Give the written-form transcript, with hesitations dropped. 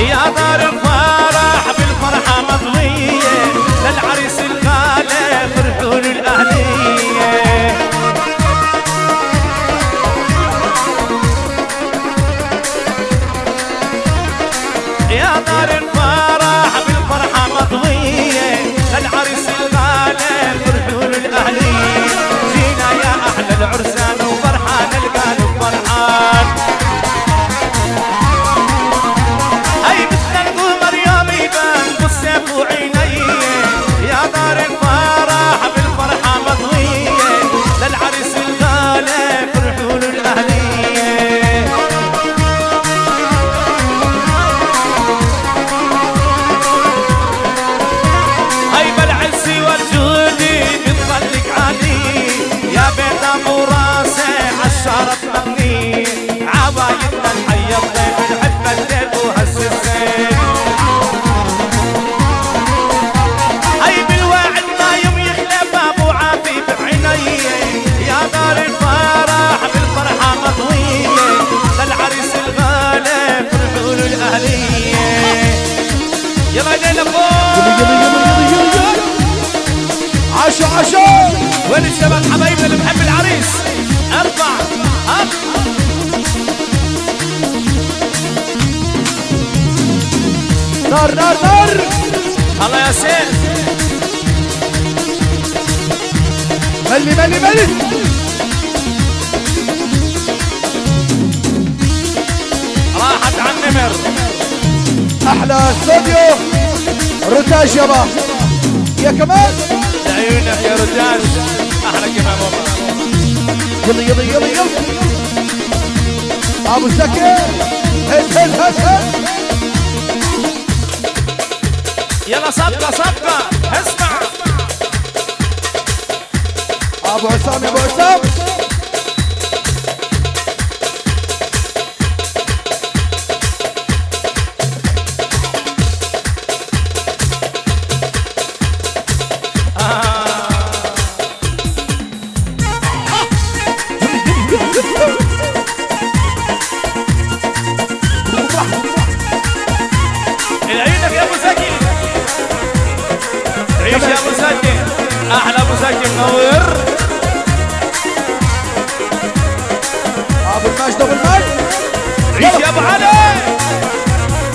يا دار الفرح بالفرحة مضوية للعريس الغالي فرحوا له الأهلية. يا دار الفرح بالفرحة مضوية للعريس الغالي فرحوا له الأهلية. جينا يا أحلى العرسان وفرحان القلب فرحان. هاي مثل القمر يوم يبان بالسيف وعينيه. يا دار الفرح بالفرحة مضوية للعريس الغالي فرحوا له الأهلية. هاي بالعز والجودي بتطلق علي يا بيت ابو راسي عالشارة مغني. عوايدنا الحية الضيف نحب الليل وهز الزين. هاي بالواعد ما يوم يخلف ابو عافي بعيني. يا دار الفرح بالفرحة مضوية للعريس الغالي فرحوا له الأهلية. يلا ايدينا فوق. عشا عشا وين الشباب حبايبنا اللي بحب العريس؟ ارفع اب. نار نار نار. الله يا سيد. ملي ملي ملي. راحت على النمر. احلى استوديو روتاج يابا. يا كمان لعيونك يا رجال. احلى كمان والله. يلا يلا يلا يلا. ابو زكي هز هز هز هز. يلا صفقة صفقة اسمع. ابو عصام يا ابو عصام. العيونك يا ابو زكي. عيش يا ابو زكي. احلى ابو زكي منور. ابو المجد ابو المجد. عيش يا ابو علي.